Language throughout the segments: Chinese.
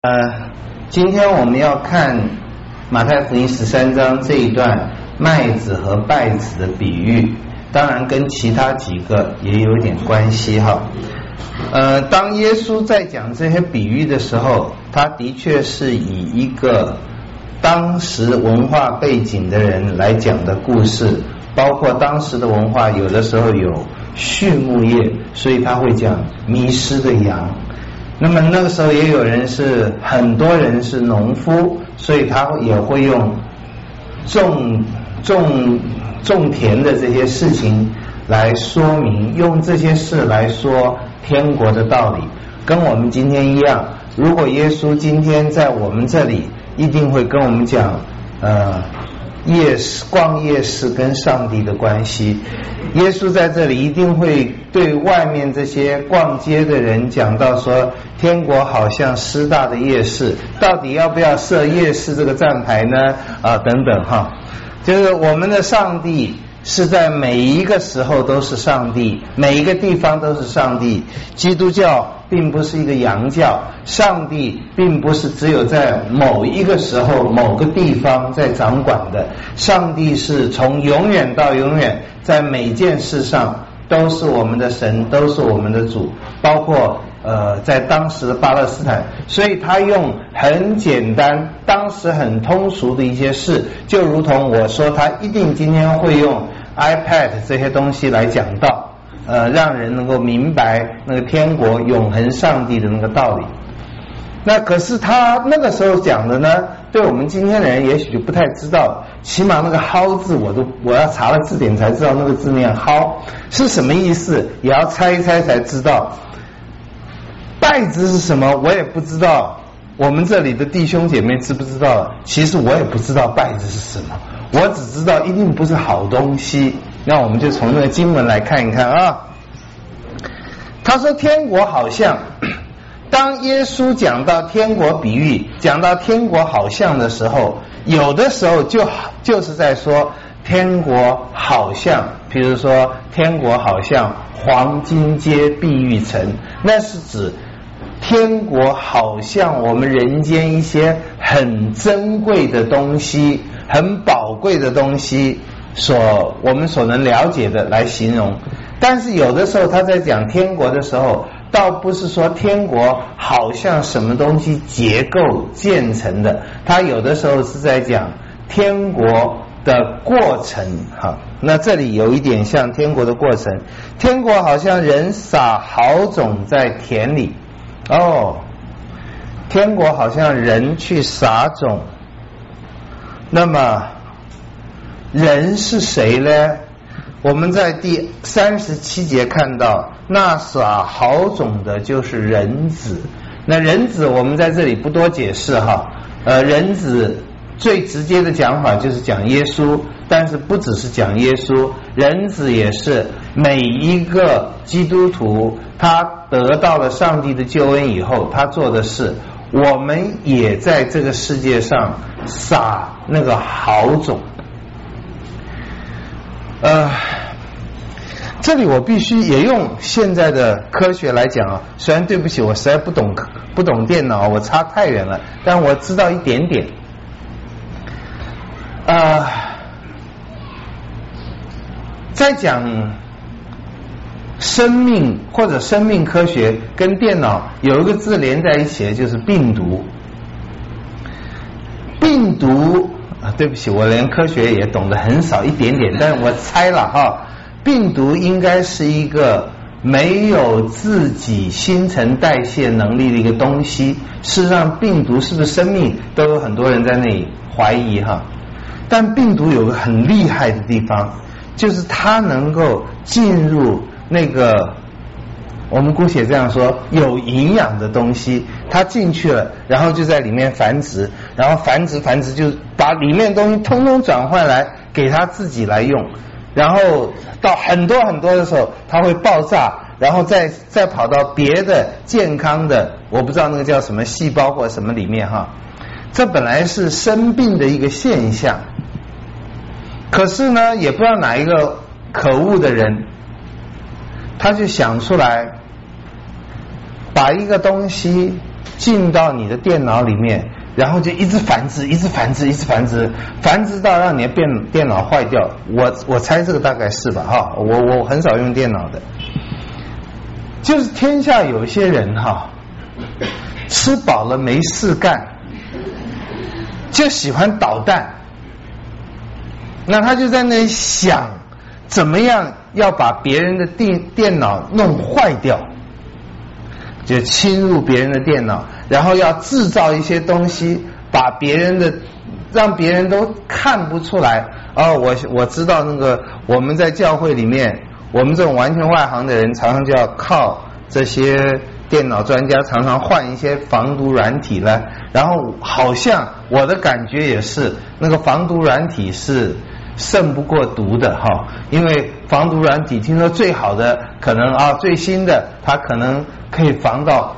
今天我们要看马太福音13章这一段麦子和稗子的比喻，当然跟其他几个也有点关系哈。当耶稣在讲这些比喻的时候，他的确是以一个当时文化背景的人来讲的故事，包括当时的文化有的时候有畜牧业，所以他会讲迷失的羊。那么那个时候也有人是很多人是农夫，所以他也会用种田的这些事情来说明，用这些事来说天国的道理，跟我们今天一样。如果耶稣今天在我们这里，一定会跟我们讲逛夜市跟上帝的关系。耶稣在这里一定会对外面这些逛街的人讲到说，天国好像师大的夜市，到底要不要设夜市这个站牌呢？等等哈，就是我们的上帝是在每一个时候都是上帝，每一个地方都是上帝。基督教并不是一个洋教，上帝并不是只有在某一个时候某个地方在掌管的，上帝是从永远到永远，在每件事上都是我们的神，都是我们的主，包括在当时的巴勒斯坦。所以他用很简单当时很通俗的一些事，就如同我说他一定今天会用 iPad 这些东西来讲到让人能够明白那个天国永恒上帝的那个道理。那可是他那个时候讲的呢，对我们今天的人也许就不太知道，起码那个蒿字我要查了字典才知道那个字念蒿是什么意思，也要猜一猜才知道。稗子是什么我也不知道，我们这里的弟兄姐妹知不知道？其实我也不知道稗子是什么，我只知道一定不是好东西。那我们就从那个经文来看一看啊。他说天国好像，当耶稣讲到天国比喻，讲到天国好像的时候，有的时候就是在说天国好像，比如说天国好像黄金街碧玉城，那是指天国好像我们人间一些很珍贵的东西，很宝贵的东西我们所能了解的来形容。但是有的时候他在讲天国的时候，倒不是说天国好像什么东西结构建成的，他有的时候是在讲天国的过程哈。那这里有一点像天国的过程，天国好像人撒好种在田里天国好像人去撒种。那么人是谁呢？我们在第37节看到，那撒好种的就是人子。那人子我们在这里不多解释哈，人子最直接的讲法就是讲耶稣，但是不只是讲耶稣，人子也是每一个基督徒他得到了上帝的救恩以后他做的事，我们也在这个世界上撒那个好种。这里我必须也用现在的科学来讲啊，虽然对不起我实在不懂电脑，我差太远了，但我知道一点点。在讲生命或者生命科学跟电脑有一个字连在一起的就是病毒。病毒对不起我连科学也懂得很少一点点，但是我猜了哈，病毒应该是一个没有自己新陈代谢能力的一个东西。事实上病毒是不是生命都有很多人在那里怀疑哈。但病毒有个很厉害的地方，就是它能够进入那个我们姑且这样说有营养的东西，它进去了，然后就在里面繁殖，然后繁殖就把里面的东西通通转换来给它自己来用，然后到很多很多的时候它会爆炸，然后再跑到别的健康的我不知道那个叫什么细胞或什么里面哈。这本来是生病的一个现象，可是呢也不知道哪一个可恶的人他就想出来把一个东西进到你的电脑里面，然后就一直繁殖，一直繁殖，一直繁殖，繁殖到让你的电脑坏掉。我猜这个大概是吧哈，我很少用电脑的。就是天下有些人哈，吃饱了没事干，就喜欢捣蛋。那他就在那里想，怎么样要把别人的电脑弄坏掉，就侵入别人的电脑，然后要制造一些东西，把别人的让别人都看不出来。我知道那个我们在教会里面，我们这种完全外行的人，常常就要靠这些电脑专家常常换一些防毒软体了，然后好像我的感觉也是，那个防毒软体是胜不过毒的哈，因为防毒软体听说最好的可能最新的它可能可以防到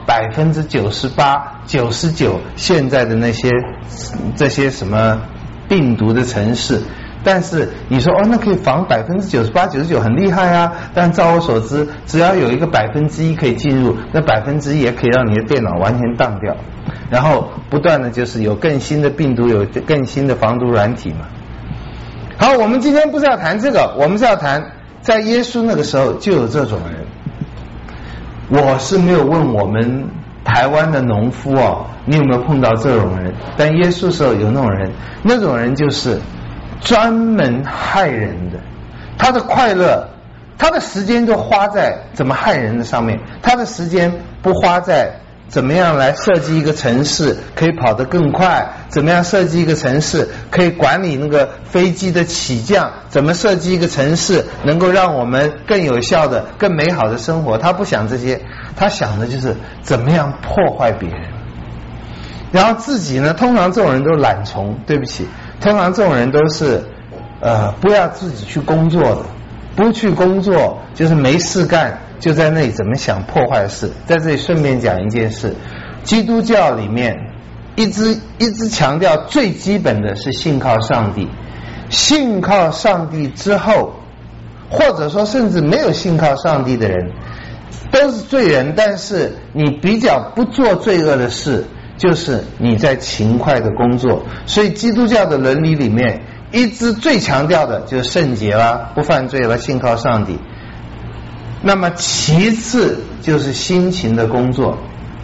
98%、99%现在的这些什么病毒的程式。但是你说那可以防98%、99%很厉害啊，但照我所知，只要有一个1%可以进入，那1%也可以让你的电脑完全当掉，然后不断的就是有更新的病毒，有更新的防毒软体嘛。好，我们今天不是要谈这个，我们是要谈在耶稣那个时候就有这种人。我是没有问我们台湾的农夫你有没有碰到这种人，但耶稣时候有那种人，那种人就是专门害人的，他的快乐，他的时间都花在怎么害人的上面，他的时间不花在怎么样来设计一个城市可以跑得更快，怎么样设计一个城市可以管理那个飞机的起降，怎么设计一个城市能够让我们更有效的更美好的生活，他不想这些，他想的就是怎么样破坏别人。然后自己呢，通常这种人都是懒虫，对不起，通常这种人都是不要自己去工作的，不去工作就是没事干，就在那里怎么想破坏事。在这里顺便讲一件事，基督教里面一直强调最基本的是信靠上帝，信靠上帝之后，或者说甚至没有信靠上帝的人都是罪人，但是你比较不做罪恶的事，就是你在勤快的工作。所以基督教的伦理里面一直最强调的就是圣洁啦，不犯罪啦，信靠上帝。那么其次就是辛勤的工作。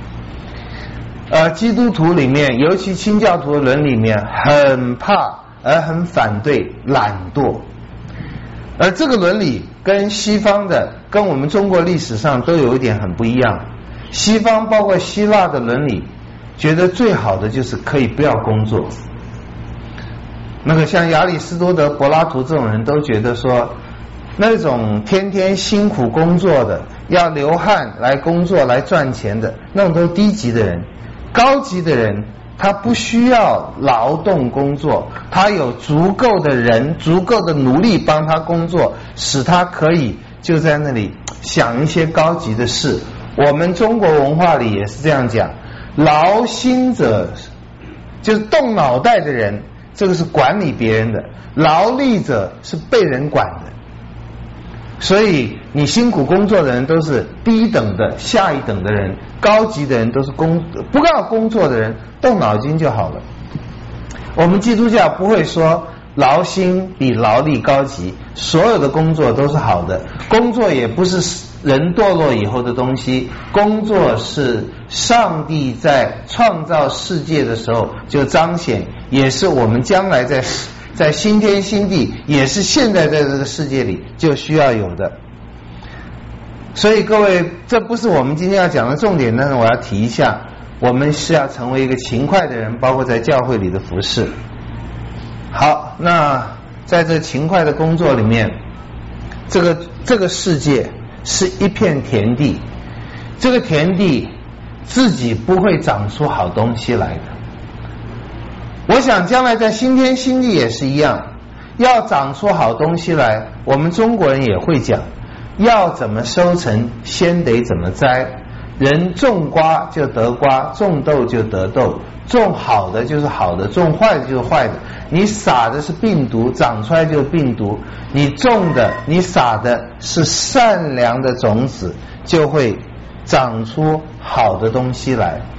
基督徒里面，尤其清教徒的伦理里面，很怕而很反对懒惰。而这个伦理跟西方的，跟我们中国历史上都有一点很不一样。西方包括希腊的伦理，觉得最好的就是可以不要工作。那个像亚里士多德、柏拉图这种人都觉得说，那种天天辛苦工作的，要流汗来工作来赚钱的，那种都是低级的人。高级的人他不需要劳动工作，他有足够的人，足够的努力帮他工作，使他可以就在那里想一些高级的事。我们中国文化里也是这样讲，劳心者就是动脑袋的人，这个是管理别人的，劳力者是被人管的。所以你辛苦工作的人都是低等的下一等的人，高级的人都是不要工作的人，动脑筋就好了。我们基督教不会说劳心比劳力高级，所有的工作都是好的，工作也不是人堕落以后的东西，工作是上帝在创造世界的时候就彰显，也是我们将来在新天新地，也是现在在这个世界里就需要有的。所以各位，这不是我们今天要讲的重点，但是我要提一下，我们是要成为一个勤快的人，包括在教会里的服事。好，那在这勤快的工作里面，这个世界是一片田地，这个田地自己不会长出好东西来的。我想将来在新天新地也是一样，要长出好东西来，我们中国人也会讲，要怎么收成，先得怎么栽。人种瓜就得瓜，种豆就得豆，种好的就是好的，种坏的就是坏的。你撒的是病毒，长出来就是病毒；你种的、你撒的是善良的种子，就会长出好的东西来。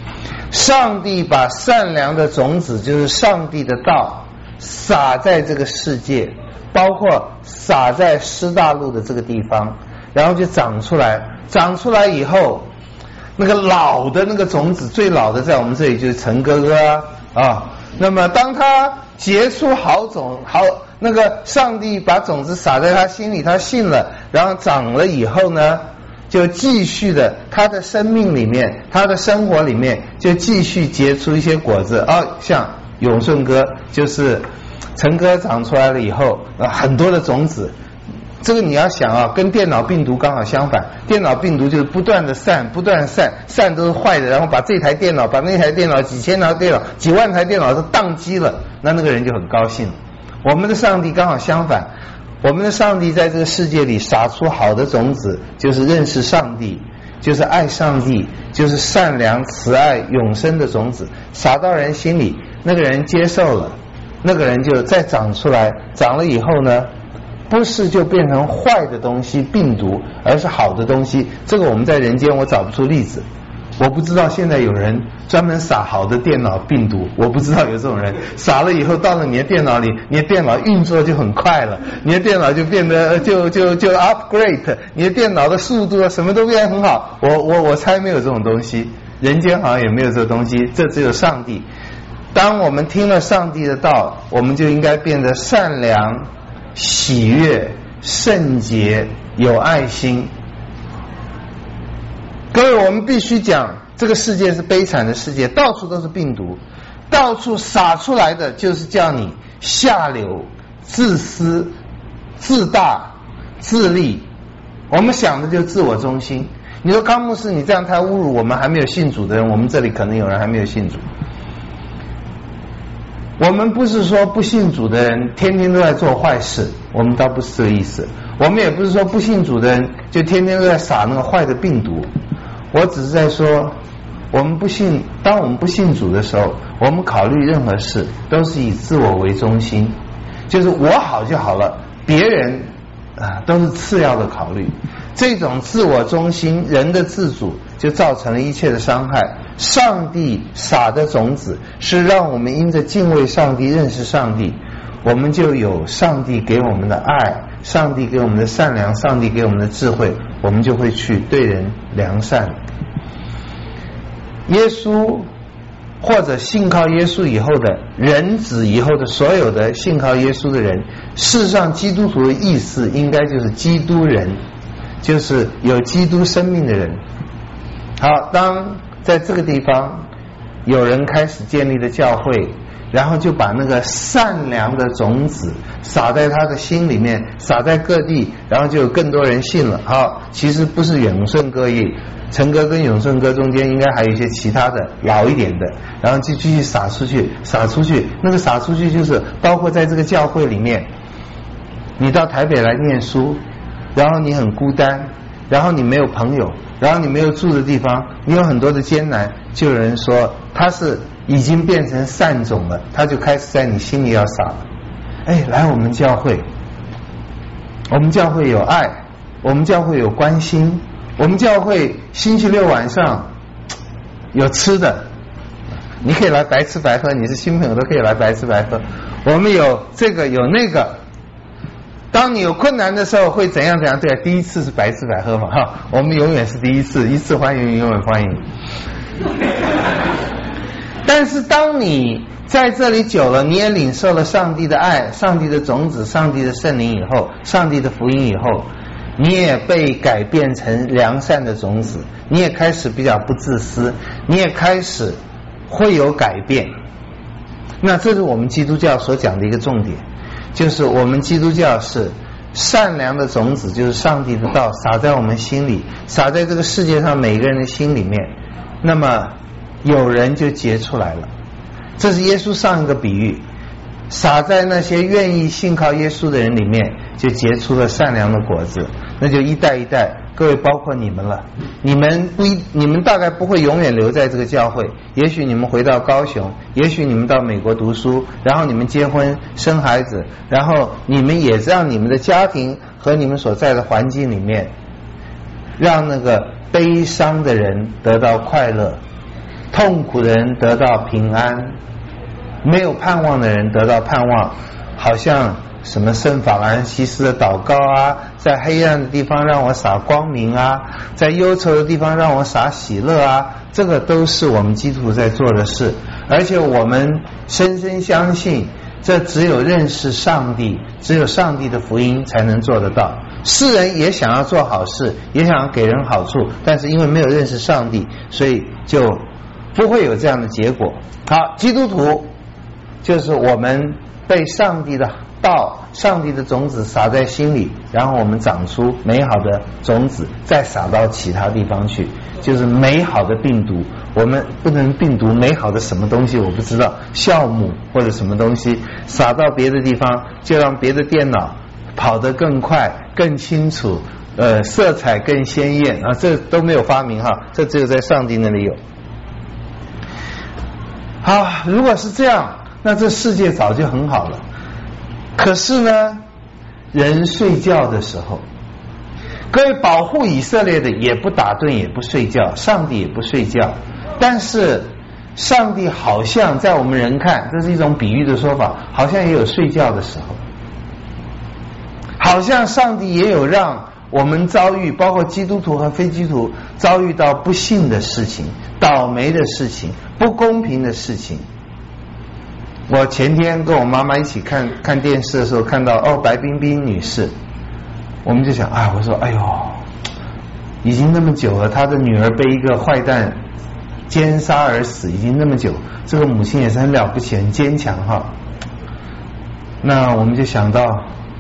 上帝把善良的种子，就是上帝的道，撒在这个世界，包括撒在施大陆的这个地方，然后就长出来。长出来以后，那个老的那个种子，最老的在我们这里就是陈哥哥啊。那么当他结出好那个上帝把种子撒在他心里，他信了，然后长了以后呢，就继续的他的生命里面，他的生活里面就继续结出一些果子。像永顺哥，就是陈哥长出来了以后，很多的种子。这个你要想跟电脑病毒刚好相反，电脑病毒就是不断的散都是坏的，然后把这台电脑，把那台电脑，几千台电脑，几万台电脑都宕机了，那个人就很高兴。我们的上帝刚好相反，我们的上帝在这个世界里撒出好的种子，就是认识上帝，就是爱上帝，就是善良慈爱永生的种子，撒到人心里，那个人接受了，那个人就再长出来，长了以后呢，不是就变成坏的东西病毒，而是好的东西。这个我们在人间我找不出例子，我不知道现在有人专门撒好的电脑病毒，我不知道有这种人。撒了以后到了你的电脑里，你的电脑运作就很快了，你的电脑就变得就 upgrade， 你的电脑的速度什么都变得很好。我猜没有这种东西，人间好像也没有这东西，这只有上帝。当我们听了上帝的道，我们就应该变得善良、喜悦、圣洁、有爱心。各位，我们必须讲，这个世界是悲惨的世界，到处都是病毒，到处撒出来的就是叫你下流、自私、自大、自利。我们想的就自我中心。你说康牧师，你这样太侮辱我们还没有信主的人，我们这里可能有人还没有信主。我们不是说不信主的人天天都在做坏事，我们倒不是这个意思。我们也不是说不信主的人就天天都在撒那个坏的病毒。我只是在说，当我们不信主的时候，我们考虑任何事都是以自我为中心，就是我好就好了，别人都是次要的考虑。这种自我中心，人的自主就造成了一切的伤害。上帝撒的种子是让我们因着敬畏上帝、认识上帝，我们就有上帝给我们的爱，上帝给我们的善良，上帝给我们的智慧，我们就会去对人良善。耶稣或者信靠耶稣以后的人子以后的所有的信靠耶稣的人，事实上基督徒的意思应该就是基督人，就是有基督生命的人。好，当在这个地方有人开始建立了教会，然后就把那个善良的种子撒在他的心里面，撒在各地，然后就有更多人信了。好，其实不是永顺哥陈哥跟永顺哥中间应该还有一些其他的老一点的，然后就继续撒出去。那个撒出去就是包括在这个教会里面，你到台北来念书，然后你很孤单，然后你没有朋友，然后你没有住的地方，你有很多的艰难，就有人说他是已经变成善种了，他就开始在你心里要撒了。来我们教会，我们教会有爱，我们教会有关心，我们教会星期六晚上有吃的，你可以来白吃白喝，你是新朋友都可以来白吃白喝。我们有这个有那个，当你有困难的时候会怎样？对，第一次是白吃白喝嘛，我们永远是第一次，一次欢迎永远欢迎。但是当你在这里久了，你也领受了上帝的爱、上帝的种子、上帝的圣灵以后，上帝的福音以后，你也被改变成良善的种子，你也开始比较不自私，你也开始会有改变。那这是我们基督教所讲的一个重点，就是我们基督教是善良的种子，就是上帝的道撒在我们心里，撒在这个世界上每个人的心里面，那么有人就结出来了。这是耶稣上一个比喻，撒在那些愿意信靠耶稣的人里面，就结出了善良的果子，那就一代一代，各位包括你们了，你们大概不会永远留在这个教会，也许你们回到高雄，也许你们到美国读书，然后你们结婚生孩子，然后你们也让你们的家庭和你们所在的环境里面，让那个悲伤的人得到快乐， 痛苦的人得到平安，没有盼望的人得到盼望，好像什么圣法兰西斯的祷告啊，在黑暗的地方让我洒光明啊，在忧愁的地方让我洒喜乐啊，这个都是我们基督徒在做的事，而且我们深深相信，这只有认识上帝，只有上帝的福音才能做得到。世人也想要做好事，也想要给人好处，但是因为没有认识上帝，所以就不会有这样的结果。好，基督徒就是我们被上帝的道、上帝的种子撒在心里，然后我们长出美好的种子，再撒到其他地方去，就是美好的病毒。我们不能病毒美好的什么东西我不知道，酵母或者什么东西撒到别的地方，就让别的电脑跑得更快、更清楚，色彩更鲜艳啊！这都没有发明哈，这只有在上帝那里有。好，如果是这样，那这世界早就很好了。可是呢，人睡觉的时候，各位保护以色列的也不打盹也不睡觉，上帝也不睡觉，但是上帝好像在我们人看，这是一种比喻的说法，好像也有睡觉的时候，好像上帝也有让我们遭遇，包括基督徒和非基督徒遭遇到不幸的事情、倒霉的事情、不公平的事情。我前天跟我妈妈一起看电视的时候，看到白冰冰女士，我们就想我说哎呦，已经那么久了，她的女儿被一个坏蛋奸杀而死，已经那么久，这个母亲也是很了不起，很坚强哈。那我们就想到，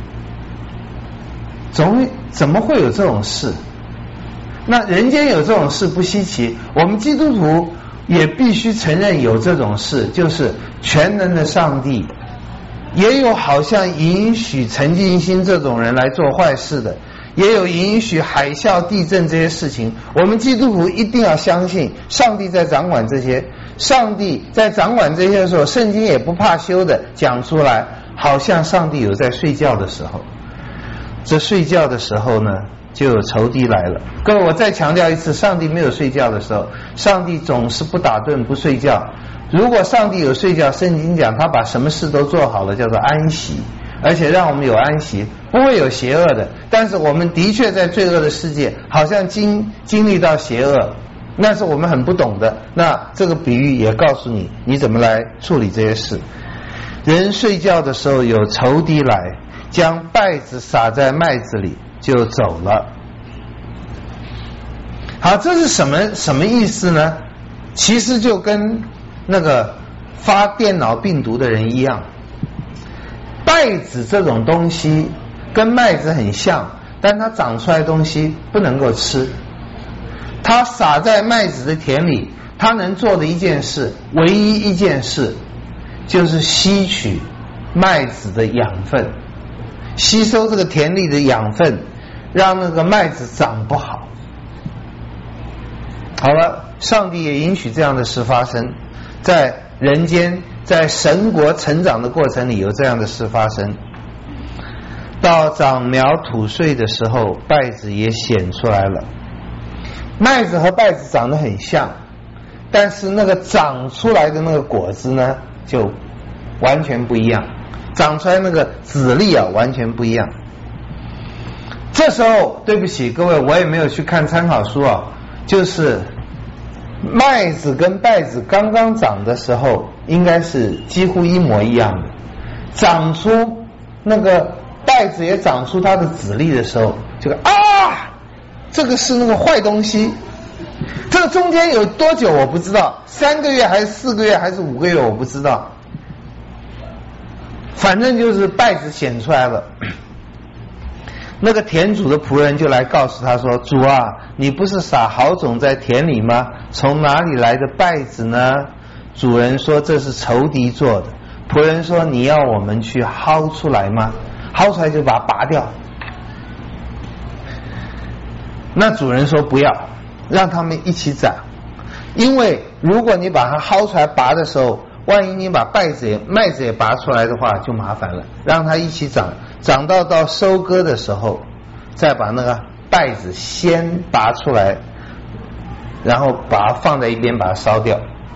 怎么会有这种事？那人间有这种事不稀奇，我们基督徒也必须承认有这种事，就是全能的上帝也有好像允许陈进兴这种人来做坏事的，也有允许海啸、地震这些事情。我们基督徒一定要相信上帝在掌管这些，上帝在掌管这些的时候，圣经也不怕羞的讲出来，好像上帝有在睡觉的时候。这睡觉的时候呢，就有仇敌来了。各位，我再强调一次，上帝没有睡觉的时候，上帝总是不打盹不睡觉。如果上帝有睡觉，圣经讲他把什么事都做好了，叫做安息，而且让我们有安息，不会有邪恶的。但是我们的确在罪恶的世界好像经历到邪恶，那是我们很不懂的。那这个比喻也告诉你，你怎么来处理这些事。人睡觉的时候有仇敌来，将稗子撒在麦子里就走了。好，这是什么意思呢？其实就跟那个发电脑病毒的人一样，稗子这种东西跟麦子很像，但它长出来的东西不能够吃。它撒在麦子的田里，它能做的一件事，唯一一件事，就是吸取麦子的养分，吸收这个田里的养分，让那个麦子长不好。好了，上帝也允许这样的事发生，在人间，在神国成长的过程里有这样的事发生。到长苗吐穗的时候，稗子也显出来了。麦子和稗子长得很像，但是那个长出来的那个果子呢，就完全不一样，长出来那个籽粒完全不一样。这时候对不起各位，我也没有去看参考书就是麦子跟稗子刚刚长的时候应该是几乎一模一样的，长出那个稗子也长出它的籽粒的时候，这个是那个坏东西。这个中间有多久我不知道，3个月还是4个月还是5个月我不知道，反正就是稗子显出来了。那个田主的仆人就来告诉他说，主啊，你不是撒好种在田里吗？从哪里来的稗子呢？主人说，这是仇敌做的。仆人说，你要我们去薅出来吗？薅出来就把它拔掉。那主人说不要，让他们一起长，因为如果你把它薅出来拔的时候，万一你把麦子也拔出来的话就麻烦了，让它一起长，长到收割的时候再把那个稗子先拔出来，然后把它放在一边，把它烧掉。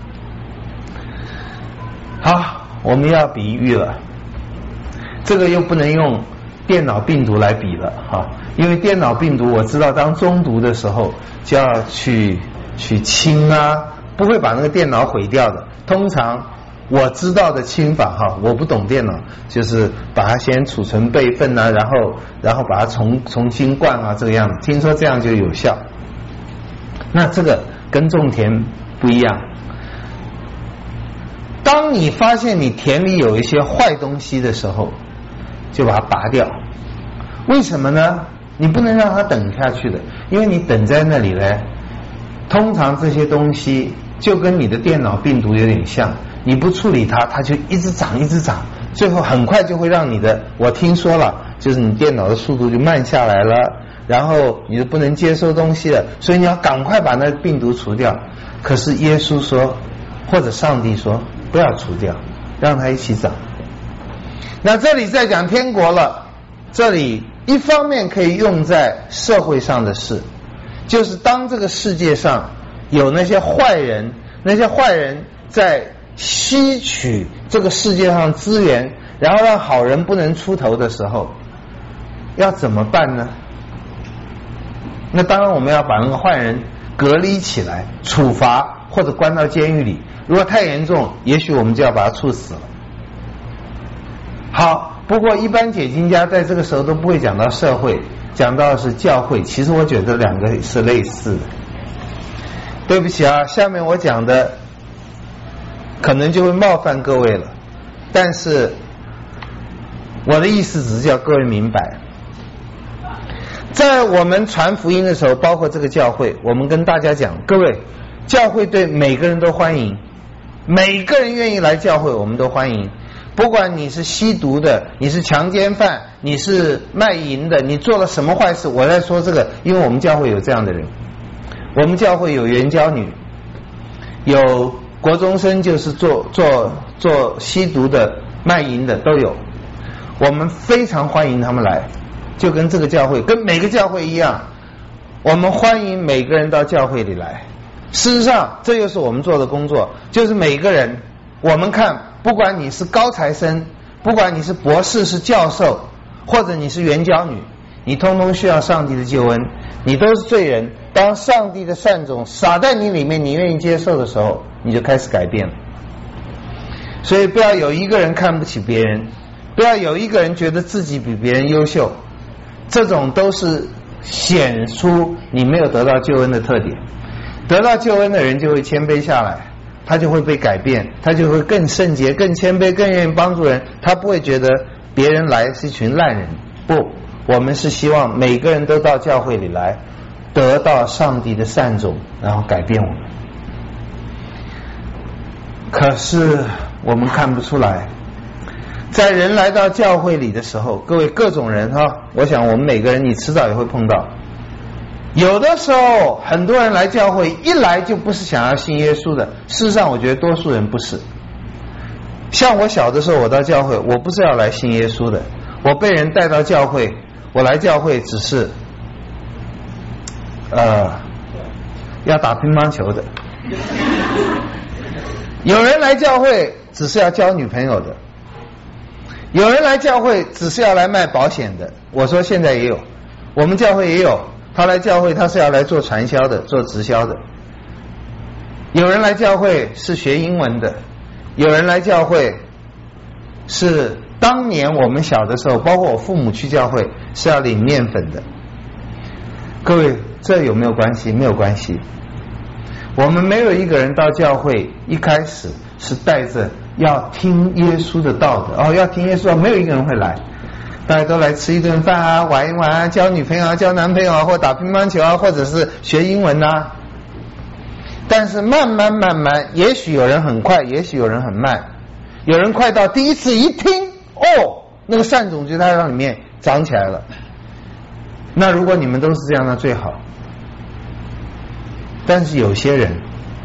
好，我们要比喻了，这个又不能用电脑病毒来比了哈，因为电脑病毒我知道当中毒的时候就要去清啊，不会把那个电脑毁掉的。通常我知道的清法哈，我不懂电脑，就是把它先储存备份啊，然后把它重新灌啊，这个样子，听说这样就有效。那这个跟种田不一样，当你发现你田里有一些坏东西的时候，就把它拔掉。为什么呢？你不能让它等下去的，因为你等在那里呢，通常这些东西就跟你的电脑病毒有点像，你不处理它，它就一直长一直长，最后很快就会让你的，我听说了，就是你电脑的速度就慢下来了，然后你就不能接收东西了，所以你要赶快把那病毒除掉。可是耶稣说，或者上帝说，不要除掉，让它一起长。那这里在讲天国了，这里一方面可以用在社会上的事，就是当这个世界上有那些坏人，那些坏人在吸取这个世界上资源，然后让好人不能出头的时候，要怎么办呢？那当然我们要把那个坏人隔离起来，处罚或者关到监狱里，如果太严重，也许我们就要把他处死了。好，不过一般解经家在这个时候都不会讲到社会，讲到的是教会。其实我觉得两个是类似的。对不起啊，下面我讲的可能就会冒犯各位了，但是我的意思只是叫各位明白。在我们传福音的时候，包括这个教会，我们跟大家讲，各位，教会对每个人都欢迎，每个人愿意来教会我们都欢迎，不管你是吸毒的，你是强奸犯，你是卖淫的，你做了什么坏事，我在说这个，因为我们教会有这样的人，我们教会有援交女，有国中生，就是做吸毒的、卖淫的都有，我们非常欢迎他们来，就跟这个教会跟每个教会一样，我们欢迎每个人到教会里来。事实上这就是我们做的工作，就是每个人，我们看不管你是高材生，不管你是博士是教授，或者你是援交女，你通通需要上帝的救恩，你都是罪人，当上帝的善种撒在你里面，你愿意接受的时候，你就开始改变了。所以不要有一个人看不起别人，不要有一个人觉得自己比别人优秀，这种都是显出你没有得到救恩的特点。得到救恩的人就会谦卑下来，他就会被改变，他就会更圣洁、更谦卑、更愿意帮助人，他不会觉得别人来是一群烂人。不，我们是希望每个人都到教会里来，得到上帝的善种，然后改变我们。可是我们看不出来，在人来到教会里的时候，各位各种人哈，我想我们每个人你迟早也会碰到。有的时候很多人来教会一来就不是想要信耶稣的，事实上我觉得多数人不是。像我小的时候我到教会，我不是要来信耶稣的，我被人带到教会，我来教会只是要打乒乓球的。有人来教会只是要交女朋友的，有人来教会只是要来卖保险的。我说现在也有，我们教会也有，他来教会他是要来做传销的，做直销的。有人来教会是学英文的，有人来教会是当年我们小的时候，包括我父母去教会是要领面粉的。各位，这有没有关系？没有关系。我们没有一个人到教会一开始是带着要听耶稣的道的，要听耶稣的，没有一个人会来。大家都来吃一顿饭啊，玩一玩啊，交女朋友啊，交男朋友啊，或打乒乓球啊，或者是学英文啊。但是慢慢，也许有人很快，也许有人很慢，有人快到第一次一听，那个善种就在让里面长起来了。那如果你们都是这样，那最好。但是有些人，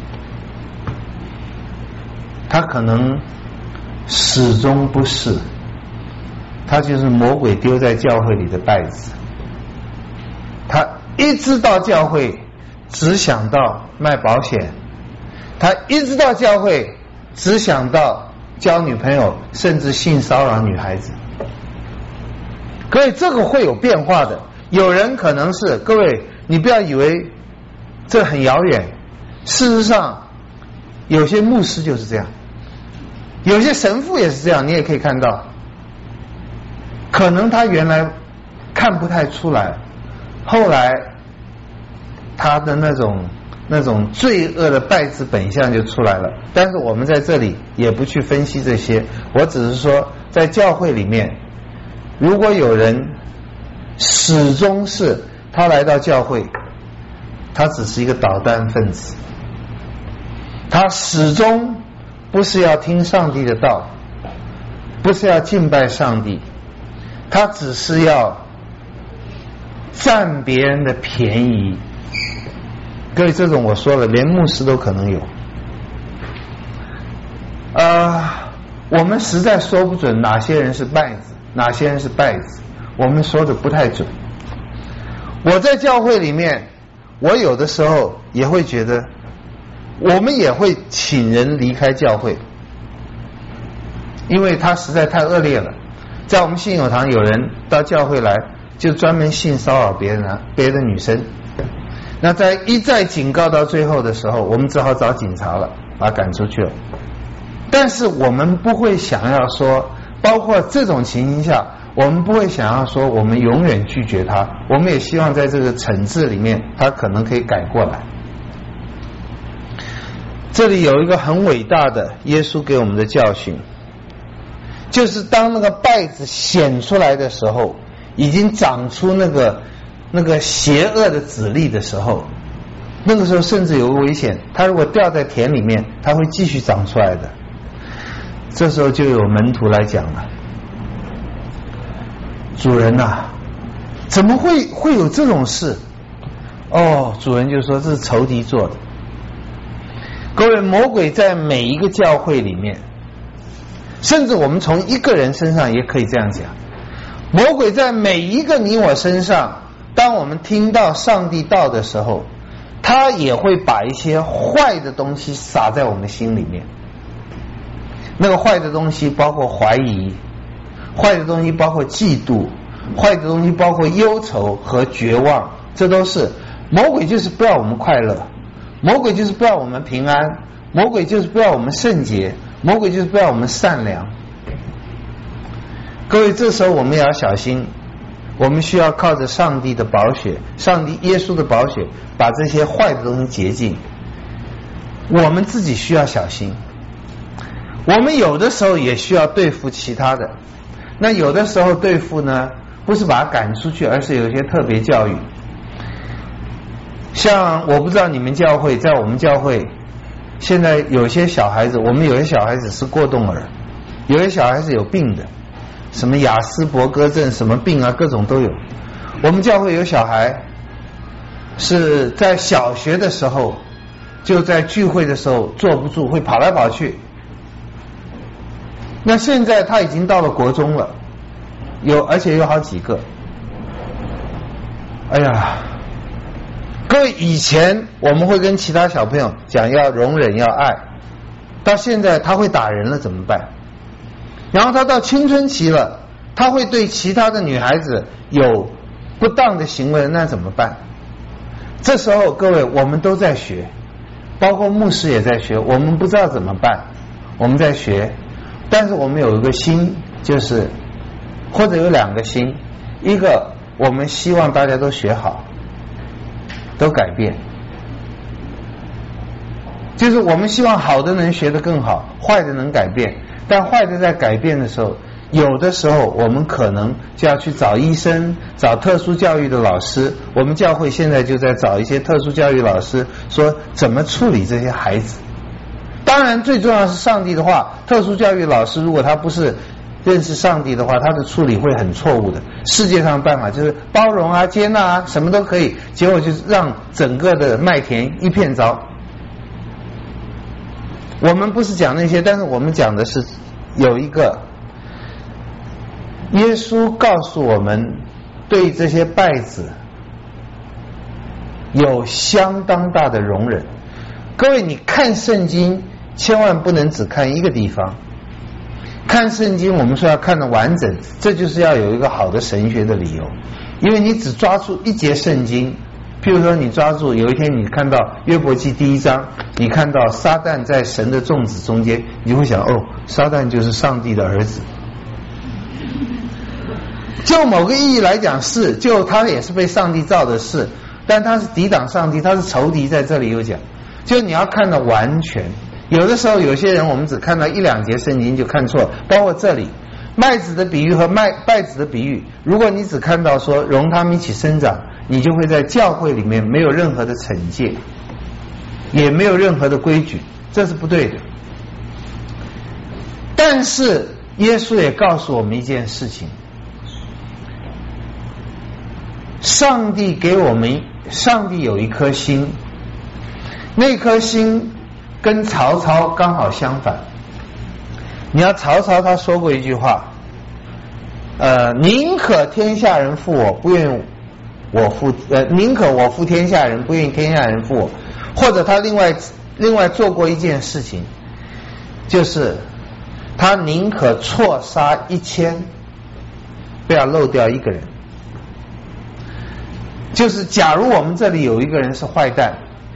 他可能始终不是，他就是魔鬼丢在教会里的袋子。他一直到教会只想到卖保险，他一直到教会只想到交女朋友，甚至性骚扰女孩子。各位，这个会有变化的。有人可能是，各位你不要以为这很遥远，事实上有些牧师就是这样，有些神父也是这样，你也可以看到，可能他原来看不太出来，后来他的那种罪恶的败子本相就出来了。但是我们在这里也不去分析这些，我只是说在教会里面，如果有人始终是他来到教会，他只是一个捣蛋分子，他始终不是要听上帝的道，不是要敬拜上帝，他只是要占别人的便宜。各位，这种我说了，连牧师都可能有。我们实在说不准哪些人是败子，哪些人是败子，我们说的不太准。我在教会里面，我有的时候也会觉得，我们也会请人离开教会，因为他实在太恶劣了。在我们信友堂，有人到教会来就专门性骚扰别的女生，那在一再警告到最后的时候，我们只好找警察了，把他赶出去了。但是我们不会想要说，包括这种情形下，我们不会想要说我们永远拒绝他，我们也希望在这个惩治里面他可能可以改过来。这里有一个很伟大的耶稣给我们的教训，就是当那个稗子显出来的时候，已经长出那个邪恶的籽粒的时候，那个时候甚至有个危险，它如果掉在田里面，它会继续长出来的。这时候就有门徒来讲了，主人啊，怎么会有这种事？主人就说这是仇敌做的。各位，魔鬼在每一个教会里面，甚至我们从一个人身上也可以这样讲，魔鬼在每一个你我身上，当我们听到上帝道的时候，他也会把一些坏的东西撒在我们心里面。那个坏的东西包括怀疑，坏的东西包括嫉妒，坏的东西包括忧愁和绝望，这都是魔鬼就是不要我们快乐，魔鬼就是不要我们平安，魔鬼就是不要我们圣洁，魔鬼就是不要我们善良。各位，这时候我们也要小心，我们需要靠着上帝的宝血，上帝耶稣的宝血，把这些坏的东西洁净。我们自己需要小心，我们有的时候也需要对付其他的。那有的时候对付呢，不是把他赶出去，而是有一些特别教育。像我不知道你们教会，在我们教会现在有些小孩子，我们有些小孩子是过动儿，有些小孩子有病的，什么雅斯伯格症什么病啊，各种都有。我们教会有小孩是在小学的时候，就在聚会的时候坐不住，会跑来跑去。那现在他已经到了国中了，而且有好几个。哎呀，各位，以前我们会跟其他小朋友讲要容忍要爱，到现在他会打人了怎么办？然后他到青春期了，他会对其他的女孩子有不当的行为，那怎么办？这时候各位，我们都在学，包括牧师也在学，我们不知道怎么办，我们在学。但是我们有一个心，就是或者有两个心，一个我们希望大家都学好，都改变，就是我们希望好的能学得更好，坏的能改变。但坏的在改变的时候，有的时候我们可能就要去找医生，找特殊教育的老师。我们教会现在就在找一些特殊教育老师，说怎么处理这些孩子。当然最重要是上帝的话，特殊教育老师如果他不是认识上帝的话，他的处理会很错误的。世界上的办法就是包容啊，接纳啊，什么都可以，结果就是让整个的麦田一片糟。我们不是讲那些，但是我们讲的是有一个耶稣告诉我们，对这些稗子有相当大的容忍。各位，你看圣经千万不能只看一个地方， 看圣经我们说要看得完整，这就是要有一个好的神学的理由。因为你只抓住一节圣经，譬如说你抓住有一天你看到约伯记第1章，你看到撒旦在神的众子中间，你会想哦，撒旦就是上帝的儿子。就某个意义来讲是，就他也是被上帝造的是，但他是抵挡上帝，他是仇敌，在这里有讲，就你要看得完全。有的时候有些人我们只看到1、2节圣经就看错了，包括这里麦子的比喻和稗子的比喻，如果你只看到说容他们一起生长，你就会在教会里面没有任何的惩戒，也没有任何的规矩，这是不对的。但是耶稣也告诉我们一件事情，上帝有一颗心，那颗心跟曹操刚好相反。你要曹操他说过一句话，宁可天下人负我，不愿我负宁可我负天下人，不愿天下人负我。或者他另外做过一件事情，就是他宁可错杀1000，不要漏掉一个人。就是假如我们这里有一个人是坏蛋，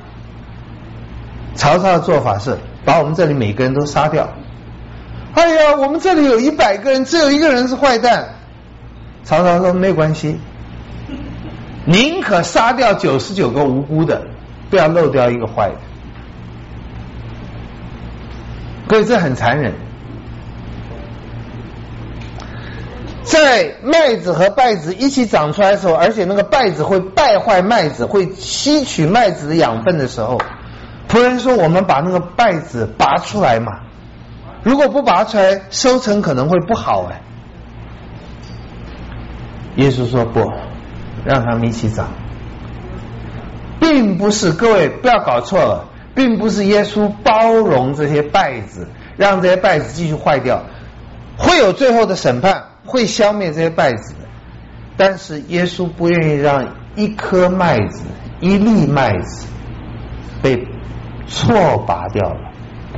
曹操的做法是把我们这里每个人都杀掉。哎呀，我们这里有100个人，只有一个人是坏蛋。曹操说没关系，宁可杀掉99个无辜的，不要漏掉一个坏的。各位，这很残忍。在麦子和稗子一起长出来的时候，而且那个稗子会败坏麦子，会吸取麦子的养分的时候，仆人说我们把那个稗子拔出来嘛，如果不拔出来，收成可能会不好哎。耶稣说不，让他们一起长。并不是，各位不要搞错了，并不是耶稣包容这些稗子，让这些稗子继续坏掉，会有最后的审判，会消灭这些稗子的。但是耶稣不愿意让一颗麦子、一粒麦子被错拔掉了。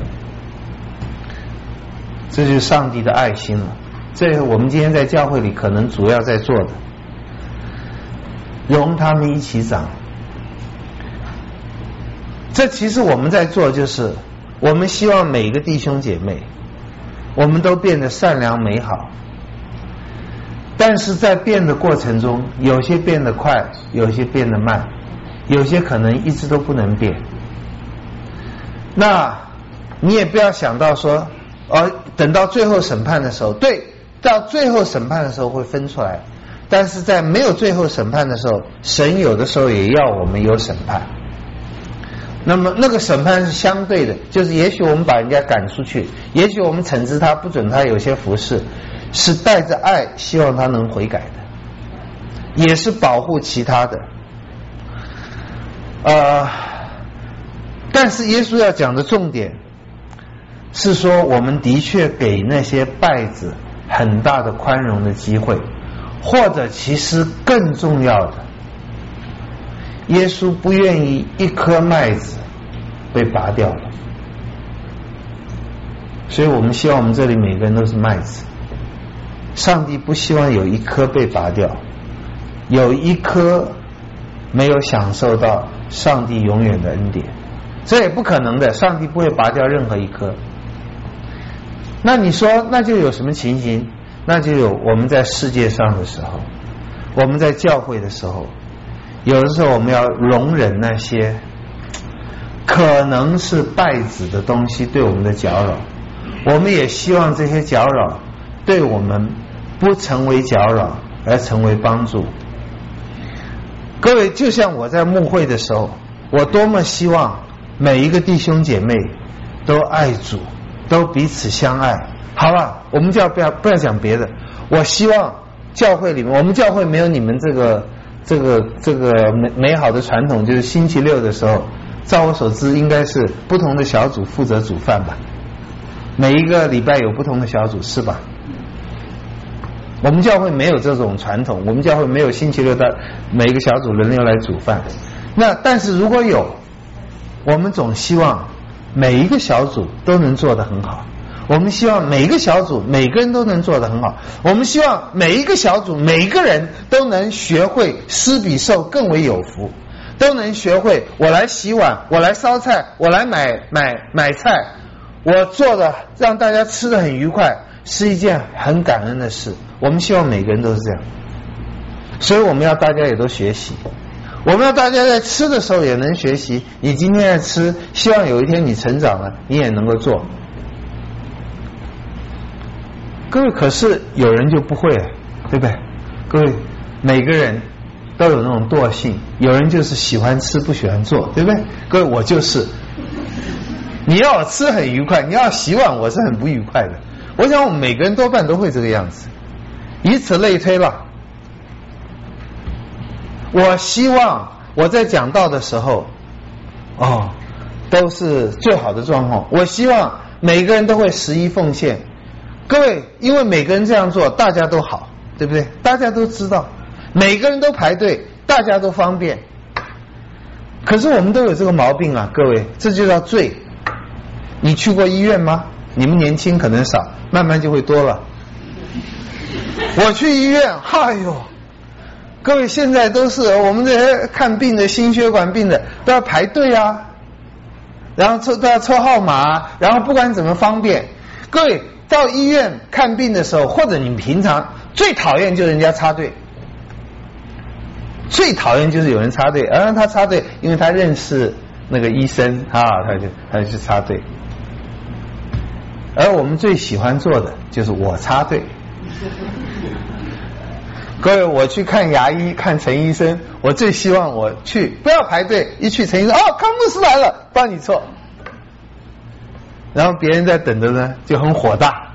这就是上帝的爱心了。这是我们今天在教会里可能主要在做的，容他们一起长。这其实我们在做，就是我们希望每个弟兄姐妹我们都变得善良美好，但是在变的过程中，有些变得快，有些变得慢，有些可能一直都不能变。那你也不要想到说等到最后审判的时候，对，到最后审判的时候会分出来，但是在没有最后审判的时候，神有的时候也要我们有审判。那么那个审判是相对的，就是也许我们把人家赶出去，也许我们惩治他，不准他有些服事，是带着爱希望他能悔改的，也是保护其他的。但是耶稣要讲的重点是说，我们的确给那些稗子很大的宽容的机会，或者其实更重要的，耶稣不愿意一颗麦子被拔掉了，所以我们希望我们这里每个人都是麦子。上帝不希望有一颗被拔掉，有一颗没有享受到上帝永远的恩典，这也不可能的，上帝不会拔掉任何一颗。那你说那就有什么情形？那就有我们在世界上的时候，我们在教会的时候，有的时候我们要容忍那些可能是稗子的东西对我们的搅扰，我们也希望这些搅扰对我们不成为搅扰，而成为帮助。各位，就像我在牧会的时候，我多么希望每一个弟兄姐妹都爱主，都彼此相爱。好了，我们不要讲别的，我希望教会里面，我们教会没有你们这个美好的传统，就是星期六的时候，照我所知应该是不同的小组负责煮饭吧，每一个礼拜有不同的小组，是吧？我们教会没有这种传统，我们教会没有星期六的每一个小组轮流来煮饭。那但是如果有，我们总希望每一个小组都能做得很好。 我们希望每一个小组每个人都能做得很好，我们希望每一个小组每一个人都能学会施比受更为有福，都能学会我来洗碗，我来烧菜，我来买菜，我做的让大家吃得很愉快，是一件很感恩的事。我们希望每个人都是这样，所以我们要大家也都学习，我们要大家在吃的时候也能学习。你今天在吃，希望有一天你成长了，你也能够做。各位，可是有人就不会了，对不对？各位，每个人都有那种惰性，有人就是喜欢吃不喜欢做，对不对？各位，我就是，你要我吃很愉快，你要洗碗我是很不愉快的。我想我们每个人多半都会这个样子，以此类推了。我希望我在讲道的时候都是最好的状况，我希望每个人都会十一奉献。各位，因为每个人这样做大家都好，对不对？大家都知道，每个人都排队，大家都方便。可是我们都有这个毛病啊，各位，这就叫罪。你去过医院吗？你们年轻可能少，慢慢就会多了。我去医院，哎呦，各位，现在都是我们这些看病的心血管病的都要排队啊，然后都要抽号码，然后不管怎么方便。各位到医院看病的时候，或者你平常最讨厌就是人家插队，最讨厌就是有人插队，而他插队，因为他认识那个医生他就去插队。而我们最喜欢做的就是我插队。各位，我去看牙医，看陈医生，我最希望我去不要排队，一去陈医生康牧师来了，帮你做。然后别人在等着呢，就很火大。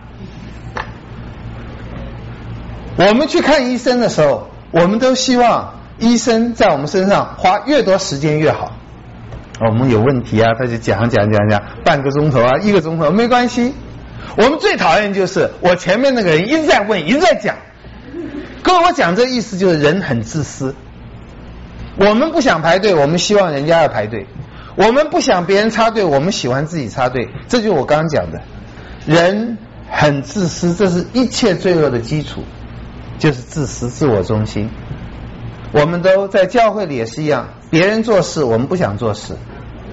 我们去看医生的时候，我们都希望医生在我们身上花越多时间越好。我们有问题啊，他就讲，半个钟头啊，1个钟头没关系。我们最讨厌就是我前面那个人一直在问，一直在讲。各位，我讲这意思就是人很自私。我们不想排队，我们希望人家要排队。我们不想别人插队，我们喜欢自己插队。这就是我刚刚讲的，人很自私，这是一切罪恶的基础，就是自私、自我中心。我们都在教会里也是一样，别人做事我们不想做事。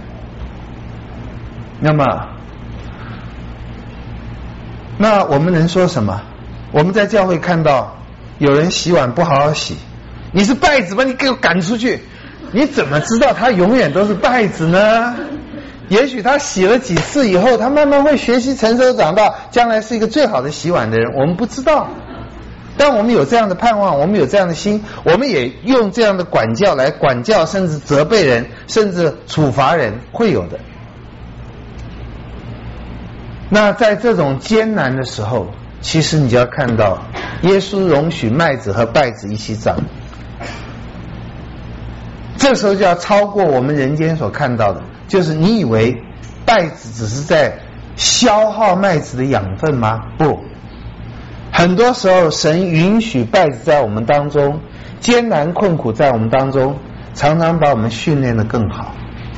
那我们能说什么？我们在教会看到有人洗碗不好好洗，你是败子，把你给我赶出去。你怎么知道他永远都是败子呢？也许他洗了几次以后，他慢慢会学习成熟长大，将来是一个最好的洗碗的人，我们不知道。但我们有这样的盼望，我们有这样的心，我们也用这样的管教来管教，甚至责备人，甚至处罚人，会有的。那在这种艰难的时候，其实你就要看到耶稣容许麦子和稗子一起长，这时候就要超过我们人间所看到的，就是你以为稗子只是在消耗麦子的养分吗？不，很多时候神允许稗子在我们当中，艰难困苦在我们当中，常常把我们训练得更好。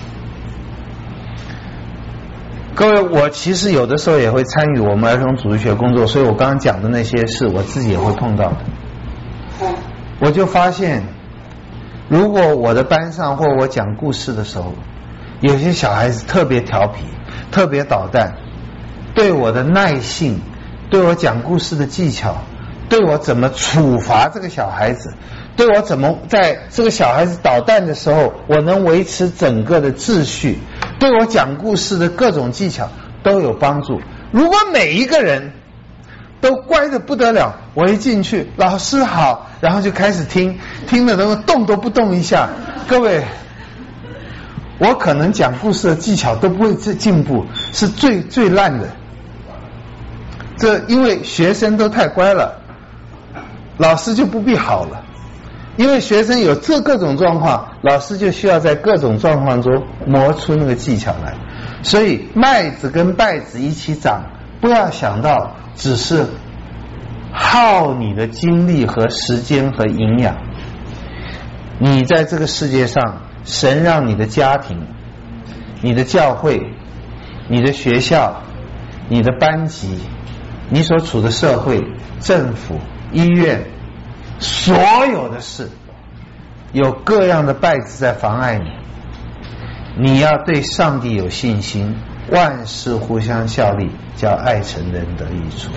各位，我其实有的时候也会参与我们儿童主日学工作，所以我刚刚讲的那些事我自己也会碰到的。我就发现，如果我的班上或我讲故事的时候，有些小孩子特别调皮，特别捣蛋，对我的耐性，对我讲故事的技巧，对我怎么处罚这个小孩子，对我怎么在这个小孩子捣蛋的时候我能维持整个的秩序，对我讲故事的各种技巧都有帮助。如果每一个人都乖得不得了，我一进去老师好，然后就开始听的都动都不动一下，各位，我可能讲故事的技巧都不会进步，是最烂的。这因为学生都太乖了，老师就不必好了。因为学生有各种状况，老师就需要在各种状况中磨出那个技巧来。所以麦子跟稗子一起长，不要想到只是耗你的精力和时间和营养。你在这个世界上，神让你的家庭、你的教会、你的学校、 你的班级、你所处的社会、政府、医院，所有的事有各样的败子在妨碍你，你要对上帝有信心，万事互相效力，叫爱成人得益处。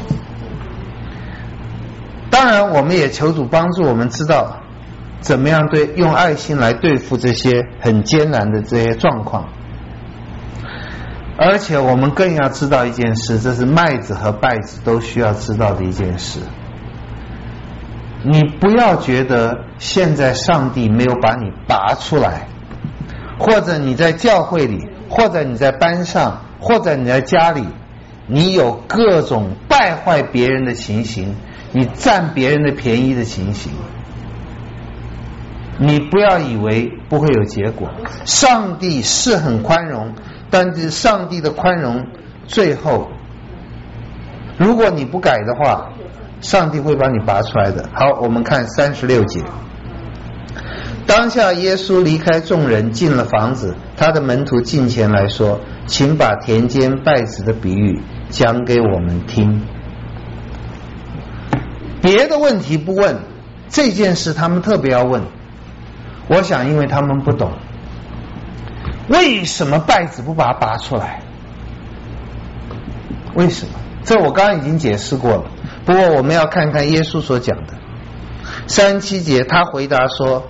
当然我们也求主帮助我们知道怎么样用爱心来对付这些很艰难的这些状况。而且我们更要知道一件事，这是麦子和稗子都需要知道的一件事，你不要觉得现在上帝没有把你拔出来，或者你在教会里，或者你在班上，或者你在家里，你有各种败坏别人的情形，你占别人的便宜的情形，你不要以为不会有结果。上帝是很宽容，但是上帝的宽容最后如果你不改的话，上帝会把你拔出来的。好，我们看36节。当下耶稣离开众人，进了房子，他的门徒近前来说，请把田间稗子的比喻讲给我们听。别的问题不问，这件事他们特别要问。我想因为他们不懂为什么稗子不把它拔出来，为什么？这我刚刚已经解释过了，不过我们要看看耶稣所讲的37节。他回答说，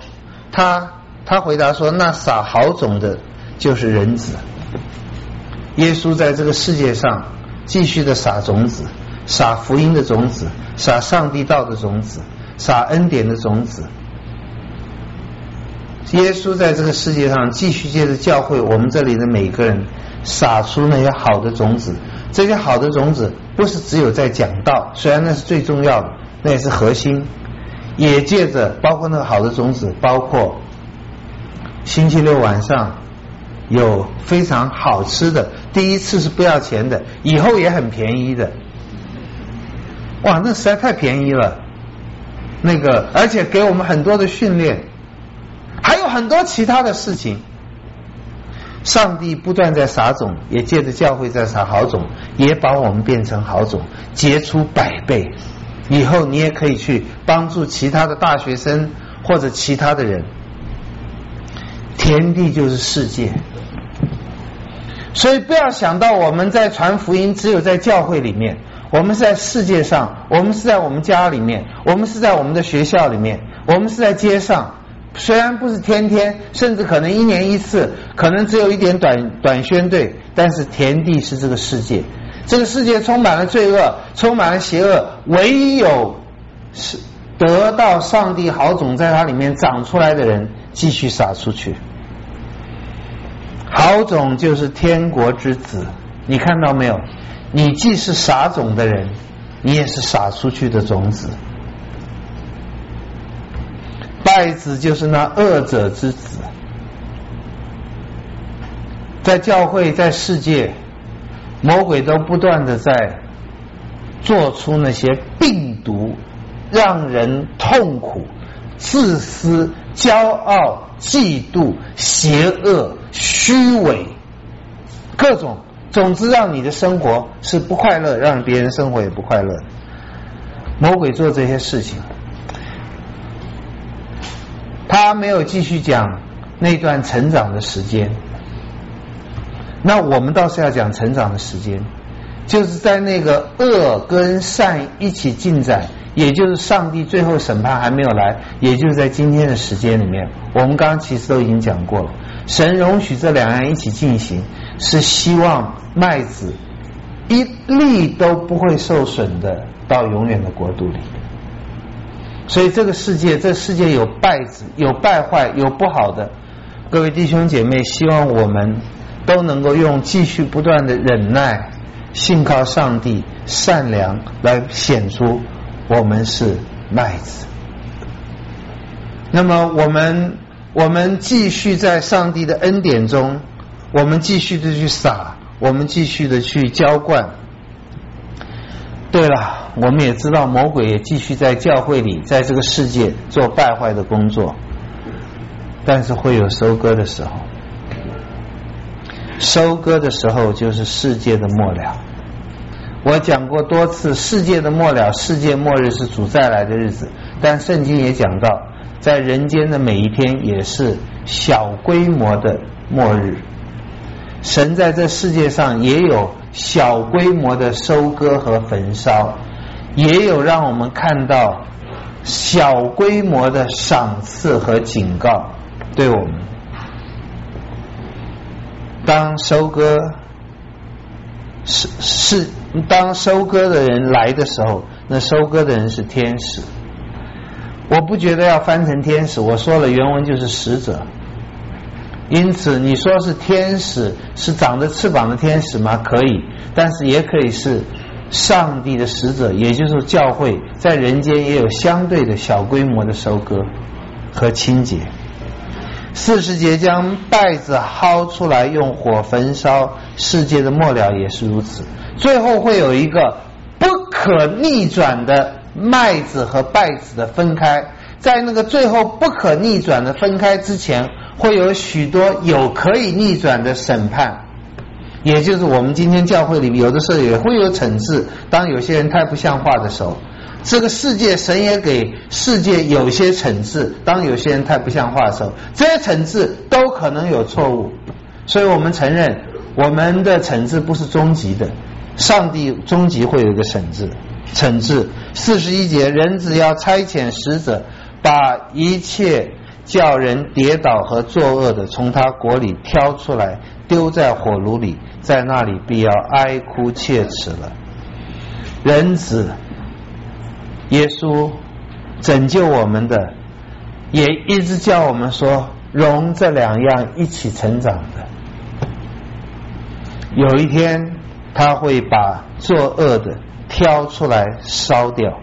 那撒好种的就是人子。耶稣在这个世界上继续的撒种子，撒福音的种子，撒上帝道的种子，撒恩典的种子。耶稣在这个世界上继续借着教会我们这里的每个人撒出那些好的种子。这些好的种子不是只有在讲道，虽然那是最重要的，那也是核心，也借着包括那个好的种子，包括星期六晚上有非常好吃的，第一次是不要钱的，以后也很便宜的。哇，那实在太便宜了，那个而且给我们很多的训练，还有很多其他的事情。上帝不断在撒种，也借着教会在撒好种，也把我们变成好种，结出100倍。以后你也可以去帮助其他的大学生或者其他的人。田地就是世界，所以不要想到我们在传福音只有在教会里面，我们是在世界上，我们是在我们家里面，我们是在我们的学校里面，我们是在街上，虽然不是天天，甚至可能1年1次，可能只有一点短宣队，但是田地是这个世界，这个世界充满了罪恶，充满了邪恶，唯有是得到上帝好种在它里面长出来的人继续撒出去。好种就是天国之子，你看到没有？你既是撒种的人，你也是撒出去的种子。稗子就是那恶者之子。在教会，在世界，魔鬼都不断的在做出那些病毒，让人痛苦、自私、骄傲、嫉妒、邪恶、虚伪，各种，总之让你的生活是不快乐，让别人生活也不快乐。魔鬼做这些事情，他没有继续讲那段成长的时间，那我们倒是要讲成长的时间，就是在那个恶跟善一起进展，也就是上帝最后审判还没有来，也就是在今天的时间里面，我们刚刚其实都已经讲过了，神容许这两样一起进行，是希望麦子一粒都不会受损的到永远的国度里。所以这个世界，这世界有败子，有败坏，有不好的。各位弟兄姐妹，希望我们都能够用继续不断的忍耐，信靠上帝，善良，来显出我们是麦子。那么我们继续在上帝的恩典中，我们继续的去撒，我们继续的去浇灌。对了，我们也知道魔鬼也继续在教会里，在这个世界做败坏的工作，但是会有收割的时候，收割的时候就是世界的末了。 我讲过多次，世界的末了，世界末日是主再来的日子，但圣经也讲到，在人间的每一天也是小规模的末日。神在这世界上也有小规模的收割和焚烧，也有让我们看到小规模的赏赐和警告对我们。当收割当收割的人来的时候，那收割的人是天使。我不觉得要翻成天使，我说了原文就是使者。因此你说是天使，是长着翅膀的天使吗？可以，但是也可以是上帝的使者，也就是教会在人间也有相对的小规模的收割和清洁。40节将稗子薅出来用火焚烧，世界的末了也是如此。最后会有一个不可逆转的麦子和稗子的分开，在那个最后不可逆转的分开之前，会有许多有可以逆转的审判，也就是我们今天教会里有的时候也会有惩治，当有些人太不像话的时候，这个世界神也给世界有些惩治，当有些人太不像话的时候，这些惩治都可能有错误，所以我们承认我们的惩治不是终极的，上帝终极会有一个惩治。41节，人只要差遣使者，把一切叫人跌倒和作恶的从他国里挑出来，丢在火炉里，在那里必要哀哭切齿了。人子耶稣拯救我们的，也一直叫我们说容这两样一起成长的。有一天他会把作恶的挑出来烧掉，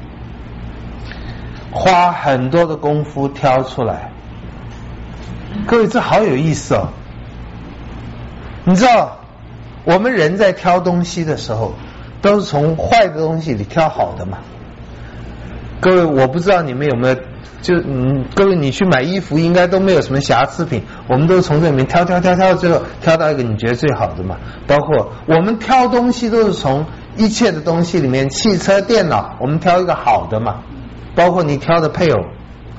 花很多的功夫挑出来。各位，这好有意思哦。你知道我们人在挑东西的时候都是从坏的东西里挑好的嘛。各位，我不知道你们有没有，各位你去买衣服应该都没有什么瑕疵品，我们都是从这里面挑，最后挑到一个你觉得最好的嘛。包括我们挑东西都是从一切的东西里面，汽车电脑我们挑一个好的嘛，包括你挑的配偶。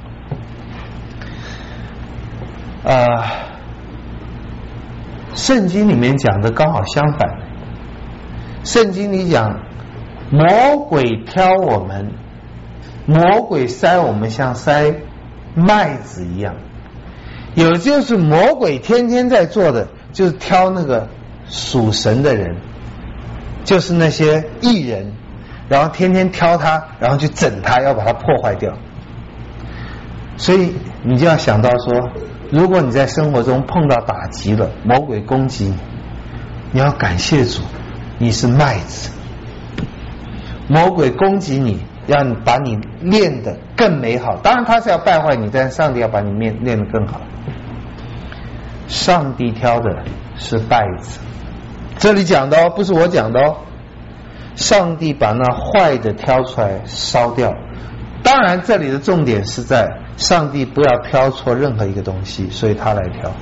圣经里面讲的刚好相反，圣经里讲魔鬼挑我们，魔鬼塞我们像塞麦子一样，有就是魔鬼天天在做的就是挑那个属神的人，就是那些义人，然后天天挑他，然后去整他，要把他破坏掉。所以你就要想到说，如果你在生活中碰到打击了，魔鬼攻击你，你要感谢主，你是麦子。魔鬼攻击你，要你把你练得更美好，当然他是要败坏你，但是上帝要把你练得更好。上帝挑的是稗子，这里讲的哦，不是我讲的哦。上帝把那坏的挑出来烧掉，当然这里的重点是在上帝不要挑错任何一个东西，所以他来挑。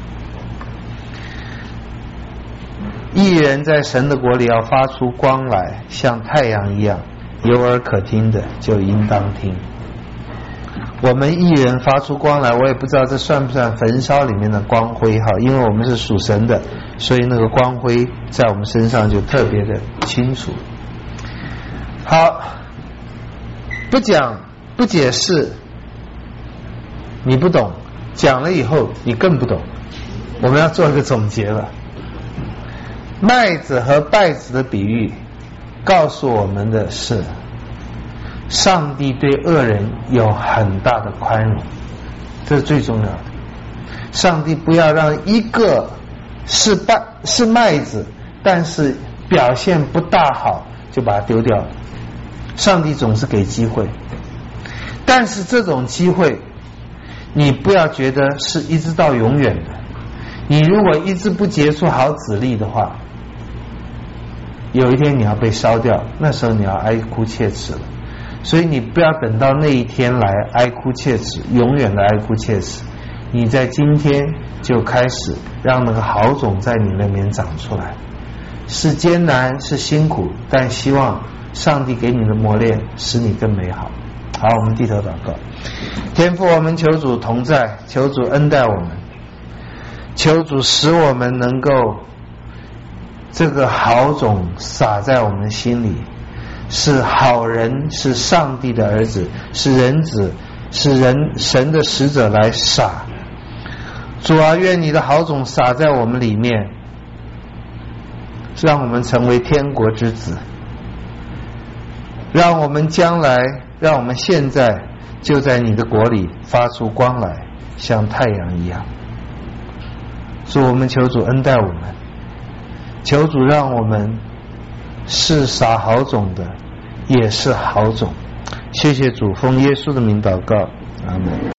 义人在神的国里要发出光来，像太阳一样，有耳可听的就应当听。我们义人发出光来，我也不知道这算不算焚烧里面的光辉哈，因为我们是属神的，所以那个光辉在我们身上就特别的清楚。好，不讲不解释你不懂，讲了以后你更不懂。我们要做一个总结了。麦子和稗子的比喻告诉我们的是，上帝对恶人有很大的宽容，这是最重要的。上帝不要让一个是麦子，但是表现不大好就把它丢掉了。上帝总是给机会，但是这种机会你不要觉得是一直到永远的。你如果一直不结出好籽粒的话，有一天你要被烧掉，那时候你要哀哭切齿了。所以你不要等到那一天来哀哭切齿，永远的哀哭切齿，你在今天就开始让那个好种在你那边长出来。 是艰难是辛苦，但希望上帝给你的磨练使你更美好。好，我们低头祷告。天父，我们求主同在，求主恩待我们，求主使我们能够这个好种撒在我们心里，是好人，是上帝的儿子，是人子，是神的使者来撒。主啊，愿你的好种撒在我们里面，让我们成为天国之子，让我们将来，让我们现在就在你的国里发出光来，像太阳一样。主，我们求主恩待我们，求主让我们是撒好种的，也是好种。谢谢主，奉耶稣的名祷告，阿们。